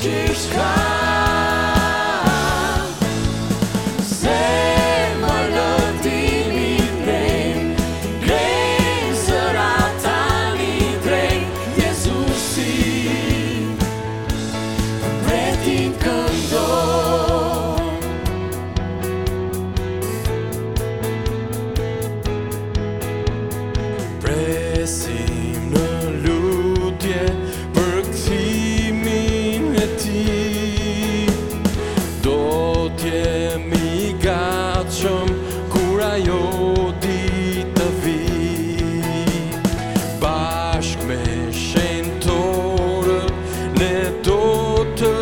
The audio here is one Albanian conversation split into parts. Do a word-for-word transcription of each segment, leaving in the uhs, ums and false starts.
Presim në lutje për kthimin e tij. Do t'jemi gatshëm kur ajo ditë vi. Bashk me shenjtorët ne do të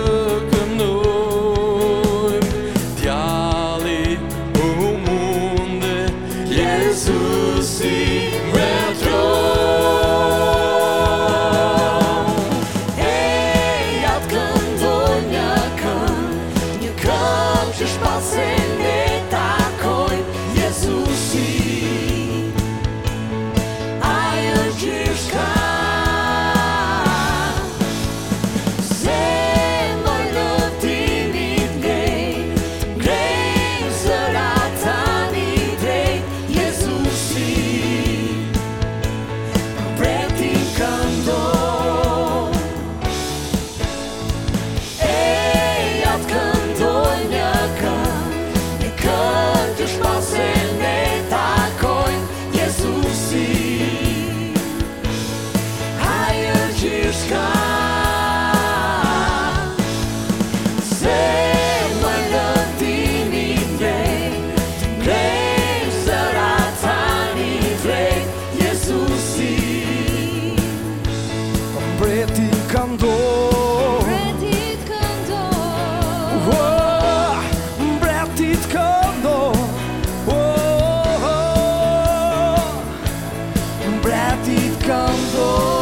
këndojmë. Djalli u munde, Jezusi Mbretit këndon, Mbretit këndon, oh, mbretit këndon, oh, oh, mbretit këndon.